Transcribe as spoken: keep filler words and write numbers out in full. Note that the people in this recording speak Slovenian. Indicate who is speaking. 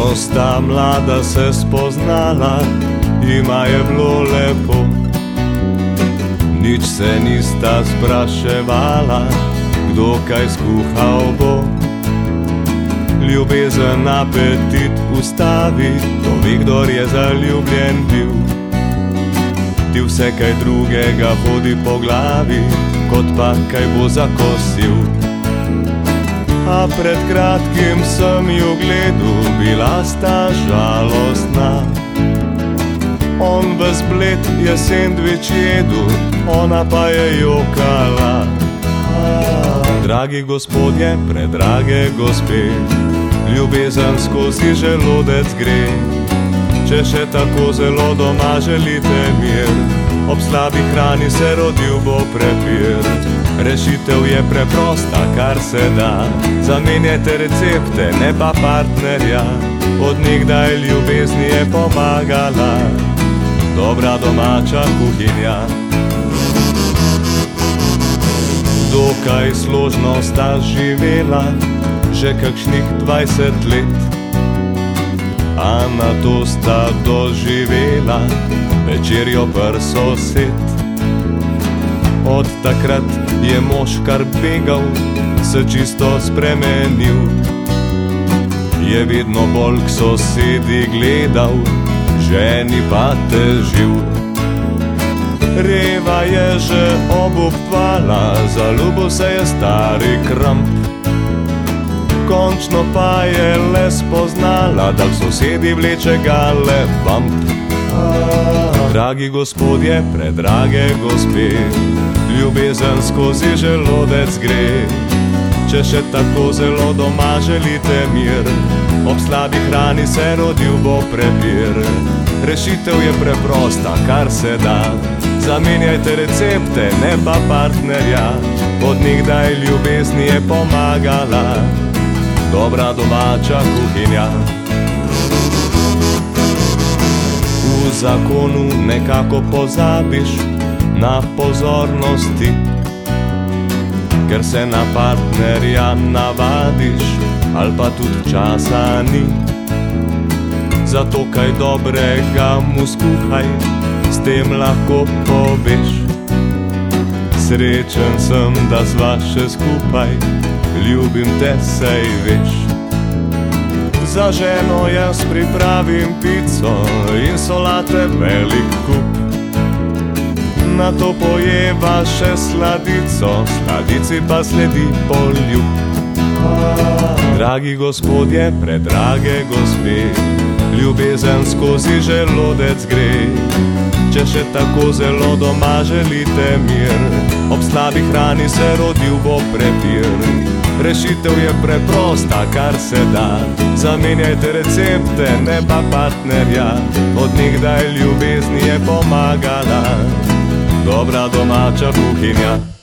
Speaker 1: Ko sta mlada se spoznala, jima je bilo lepo. Nič se nista spraševala, kdo kaj skuhal bo. Ljubezen apetit ustavi, to ve, kdor je zaljubljen bil. Ti vse kaj drugega hodi po glavi, kot pa kaj bo zakosil. A pred kratkim sem ju gledal, bila sta žalostna. On ves bled je sendvič jedel, ona pa je jokala. Dragi gospodje, predrage gospe, ljubezen skozi želodec gre. Če še tako zelo doma želite mir, ob slabi hrani se rodil bo prepir. Rešitev je preprosta, kar se da, zamenjajte recepte, ne pa partnerja. Od nekdaj ljubezni je pomagala dobra domača kuhinja. Dokaj složno sta živela že kakšnih dvajset let, a na to sta doživela večerjo pr sosed. Od takrat je mož kar begal, se čisto spremenil. Je vedno bolj k sosedi gledal, ženi pa težil. Reva je že obupvala, zaljubil se je stari kramp. Končno pa je le spoznala, da k sosedi vleče gale vamp. Dragi gospodje, predrage gospe, ljubezen skozi želodec gre. Če še tako zelo doma želite mir, ob slabi hrani se rodil bo prepir. Rešitev je preprosta, kar se da, zamenjajte recepte, ne pa partnerja. Od nekdaj ljubezni je pomagala dobra domača kuhinja. V zakonu nekako pozabiš na pozornosti, ker se na partnerja navadiš, ali pa tudi časa ni. Zato kaj dobrega mu skuhaj, s tem lahko poveš: srečen sem, da sva še skupaj, ljubim te, saj veš. Za ženo jaz pripravim pico in solate velik kup. Na to pojeva še sladico, sladici pa sledi poljub. Dragi gospodje, predrage gospe, ljubezen skozi želodec gre. Če še tako zelo doma želite mir, ob slabi hrani se rodil bo prepir. Rešitev je preprosta, kar se da, zamenjajte recepte, ne pa partnerja. Od nekdaj ljubezni je pomagala dobra domača kuhinja.